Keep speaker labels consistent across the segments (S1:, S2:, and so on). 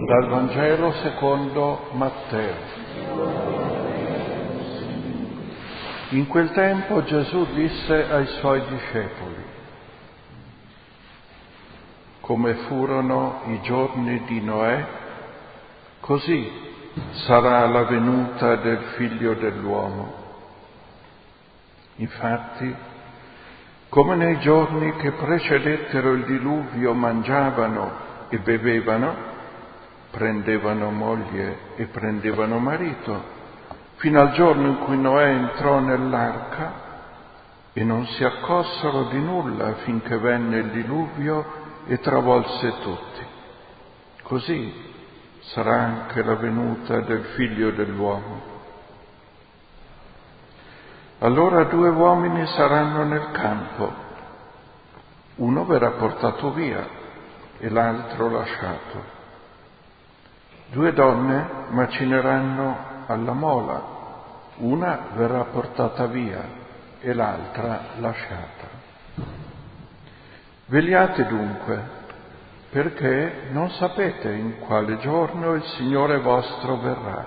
S1: Dal Vangelo secondo Matteo. In quel tempo Gesù disse ai suoi discepoli: come furono i giorni di Noè, così sarà la venuta del Figlio dell'uomo. Infatti, come nei giorni che precedettero il diluvio mangiavano e bevevano, prendevano moglie e prendevano marito, fino al giorno in cui Noè entrò nell'arca, e non si accorsero di nulla finché venne il diluvio e travolse tutti. Così sarà anche la venuta del Figlio dell'uomo. Allora 2 uomini saranno nel campo, uno verrà portato via e l'altro lasciato. 2 donne macineranno alla mola, una verrà portata via e l'altra lasciata. Vegliate dunque, perché non sapete in quale giorno il Signore vostro verrà.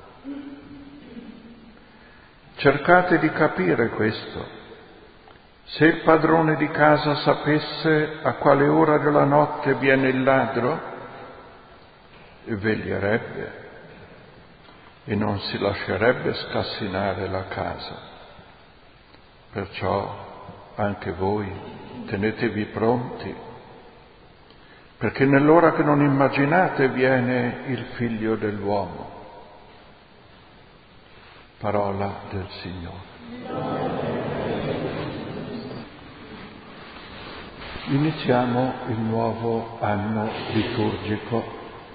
S1: Cercate di capire questo. Se il padrone di casa sapesse a quale ora della notte viene il ladro, veglierebbe e non si lascerebbe scassinare la casa. Perciò anche voi tenetevi pronti, perché nell'ora che non immaginate viene il Figlio dell'uomo. Parola del Signore. Iniziamo il nuovo anno liturgico.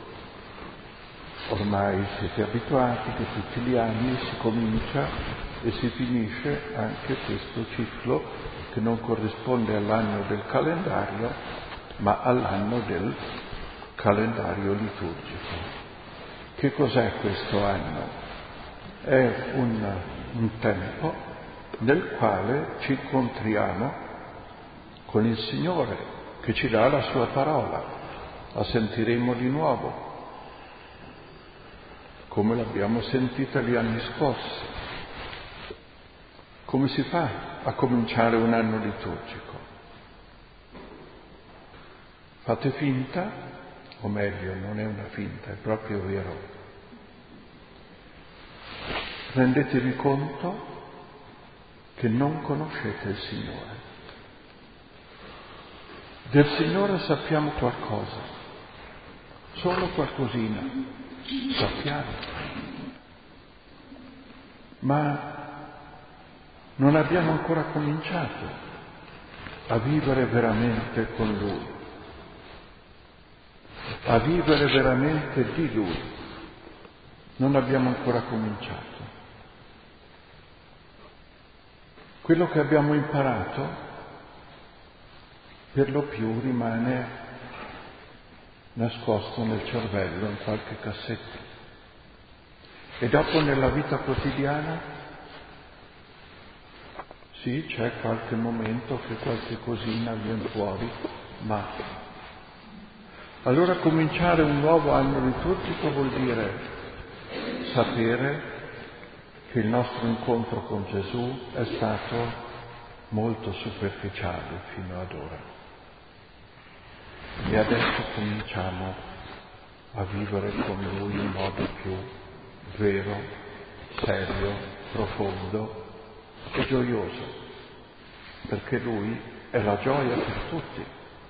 S1: Ormai siete abituati che tutti gli anni si comincia e si finisce anche questo ciclo che non corrisponde all'anno del calendario, ma all'anno del calendario liturgico. Che cos'è questo anno? È un tempo nel quale ci incontriamo con il Signore che ci dà la sua parola. La sentiremo di nuovo, come l'abbiamo sentita gli anni scorsi. Come si fa a cominciare un anno liturgico? Fate finta, o meglio, non è una finta, è proprio vero. Rendetevi conto che non conoscete il Signore. Del Signore sappiamo qualcosa, solo qualcosina, sappiamo, ma non abbiamo ancora cominciato a vivere veramente con Lui, a vivere veramente di Lui. Non abbiamo ancora cominciato. Quello che abbiamo imparato per lo più rimane nascosto nel cervello, in qualche cassetto. E dopo nella vita quotidiana, sì, c'è qualche momento che qualche cosina viene fuori, ma allora cominciare un nuovo anno liturgico vuol dire sapere che il nostro incontro con Gesù è stato molto superficiale fino ad ora. E adesso cominciamo a vivere con Lui in modo più vero, serio, profondo e gioioso, perché Lui è la gioia per tutti.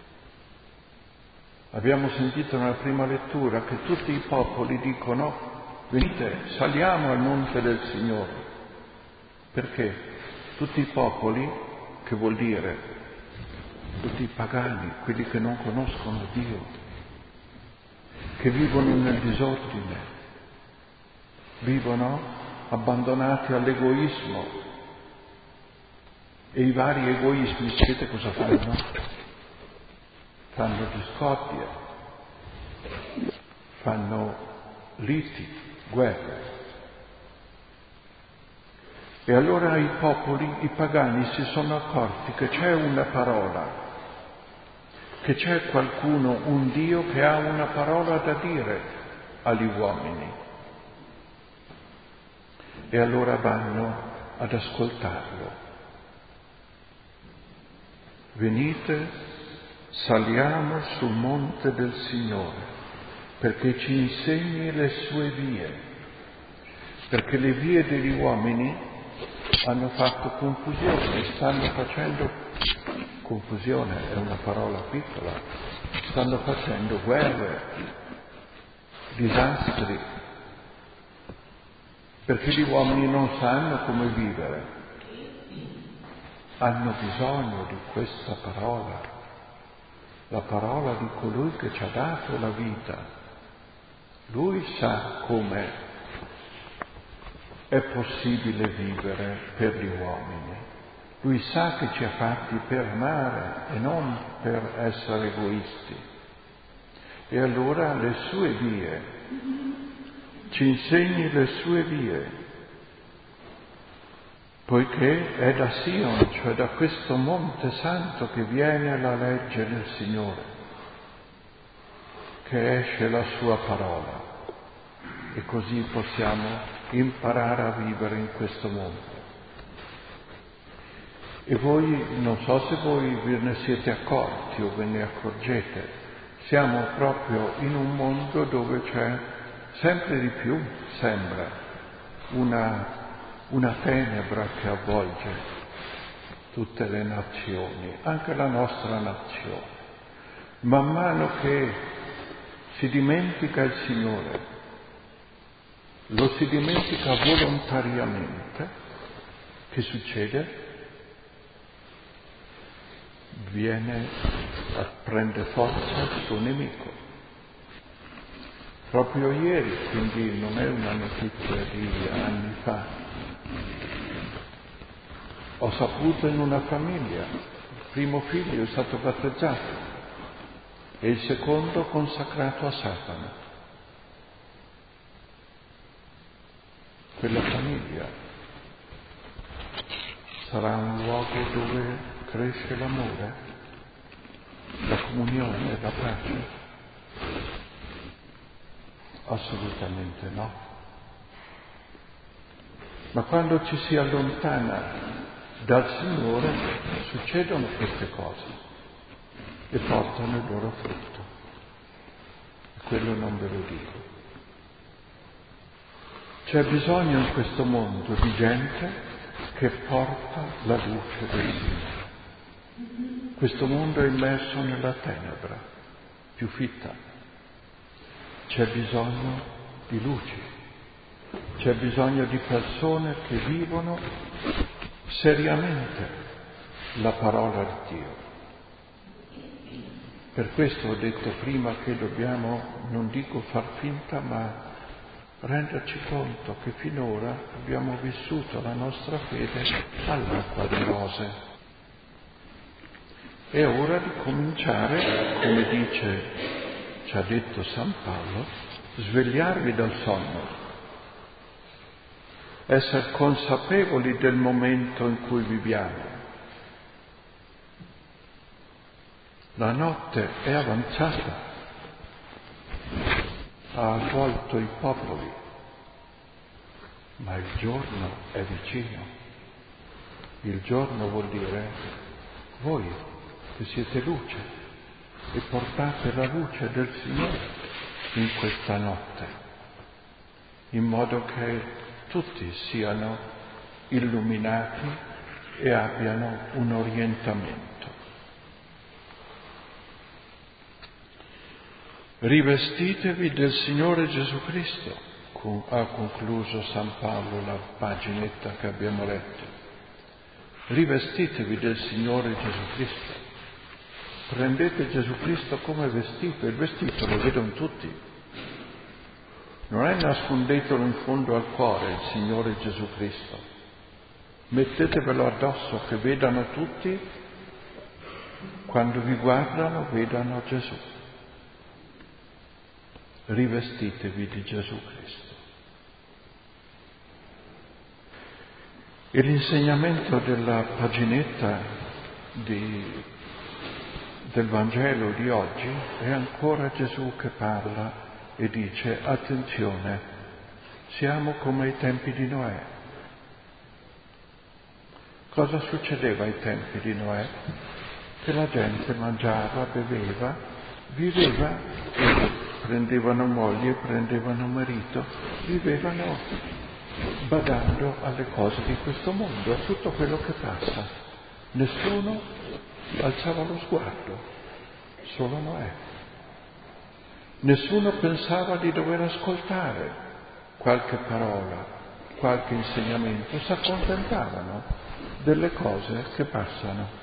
S1: Abbiamo sentito nella prima lettura che tutti i popoli dicono: venite, saliamo al monte del Signore. Perché? Tutti i popoli, che vuol dire? Tutti i pagani, quelli che non conoscono Dio, che vivono nel disordine, vivono abbandonati all'egoismo. E i vari egoismi, sapete cosa fanno? Fanno discordie, fanno liti, guerre. E allora i popoli, i pagani, si sono accorti che c'è una parola che c'è qualcuno, un Dio, che ha una parola da dire agli uomini. E allora vanno ad ascoltarlo. Venite, saliamo sul monte del Signore, perché ci insegni le sue vie, perché le vie degli uomini hanno fatto confusione, stanno facendo confusione, è una parola piccola, stanno facendo guerre, disastri, perché gli uomini non sanno come vivere, hanno bisogno di questa parola, la parola di colui che ci ha dato la vita. Lui sa come è possibile vivere per gli uomini. Lui sa che ci ha fatti per amare e non per essere egoisti. E allora le sue vie, ci insegni le sue vie, poiché è da Sion, cioè da questo Monte Santo, che viene la legge del Signore, che esce la sua parola, e così possiamo imparare a vivere in questo mondo. E voi, non so se voi ve ne siete accorti o ve ne accorgete, siamo proprio in un mondo dove c'è sempre di più, sembra, una tenebra che avvolge tutte le nazioni, anche la nostra nazione. Man mano che si dimentica il Signore, lo si dimentica volontariamente, che succede? Prende forza il suo nemico. Proprio ieri, quindi non è una notizia di anni fa, ho saputo in una famiglia, il primo figlio è stato battezzato e il secondo consacrato a Satana. Quella famiglia sarà un luogo dove cresce l'amore, la comunione, la pace? Assolutamente no. Ma quando ci si allontana dal Signore succedono queste cose e portano il loro frutto. E quello non ve lo dico. C'è bisogno in questo mondo di gente che porta la luce del Signore. Questo mondo è immerso nella tenebra più fitta. C'è bisogno di luci, c'è bisogno di persone che vivono seriamente la parola di Dio. Per questo ho detto prima che dobbiamo, non dico far finta, ma renderci conto che finora abbiamo vissuto la nostra fede all'acqua di rose. È ora di cominciare, come ci ha detto San Paolo, svegliarvi dal sonno, essere consapevoli del momento in cui viviamo. La notte è avanzata, ha avvolto i popoli, ma il giorno è vicino. Il giorno vuol dire voi che siete luce e portate la luce del Signore in questa notte, in modo che tutti siano illuminati e abbiano un orientamento. Rivestitevi del Signore Gesù Cristo, ha concluso San Paolo la paginetta che abbiamo letto. Rivestitevi del Signore Gesù Cristo. Prendete Gesù Cristo come vestito, il vestito lo vedono tutti. Non è nascondetelo in fondo al cuore il Signore Gesù Cristo. Mettetevelo addosso che vedano tutti, quando vi guardano vedano Gesù. Rivestitevi di Gesù Cristo. E l'insegnamento della paginetta del Vangelo di oggi è ancora Gesù che parla e dice: attenzione, siamo come ai tempi di Noè. Cosa succedeva ai tempi di Noè? Che la gente mangiava, beveva, viveva, prendevano moglie, prendevano marito, vivevano badando alle cose di questo mondo, a tutto quello che passa. Nessuno alzava lo sguardo, solo Noè. Nessuno pensava di dover ascoltare qualche parola, qualche insegnamento, si accontentavano delle cose che passano.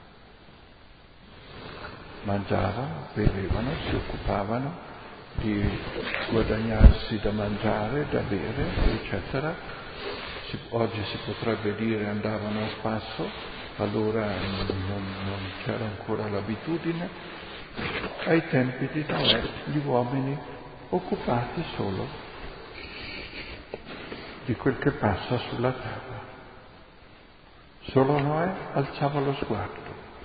S1: Mangiavano, bevevano, si occupavano di guadagnarsi da mangiare, da bere, eccetera. Oggi si potrebbe dire andavano a spasso, allora non c'era ancora l'abitudine. Ai tempi di Noè gli uomini occupati solo di quel che passa sulla terra. Solo Noè alzava lo sguardo.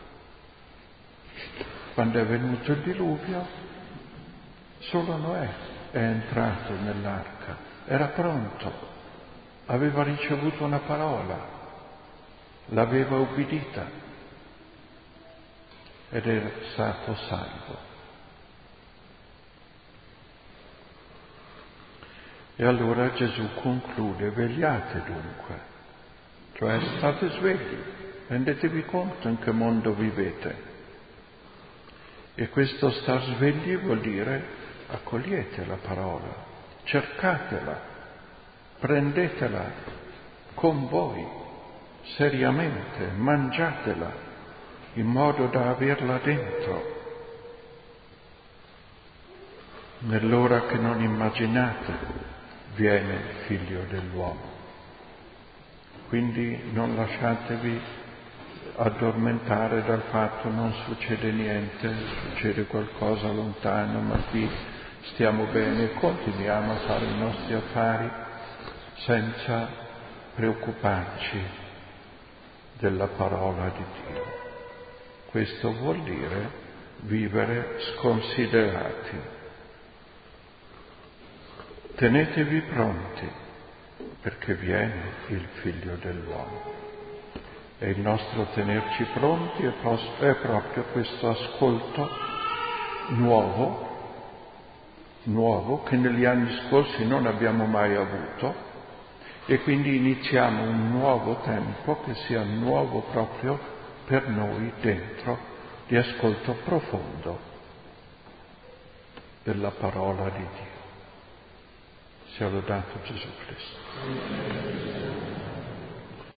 S1: Quando è venuto il diluvio, solo Noè è entrato nell'arca, era pronto, aveva ricevuto una parola, l'aveva ubbidita ed è stato salvo. E allora Gesù conclude: vegliate dunque, cioè state svegli, rendetevi conto in che mondo vivete. E questo star svegli vuol dire accogliete la parola, cercatela, prendetela con voi, seriamente, mangiatela, in modo da averla dentro. Nell'ora che non immaginate viene il Figlio dell'uomo. Quindi non lasciatevi addormentare dal fatto non succede niente, succede qualcosa lontano, ma qui stiamo bene, continuiamo a fare i nostri affari senza preoccuparci della parola di Dio. Questo vuol dire vivere sconsiderati. Tenetevi pronti, perché viene il Figlio dell'uomo. E il nostro tenerci pronti è proprio questo ascolto nuovo, che negli anni scorsi non abbiamo mai avuto, e quindi iniziamo un nuovo tempo che sia nuovo proprio per noi dentro, di ascolto profondo della parola di Dio. Sia lodato Gesù Cristo.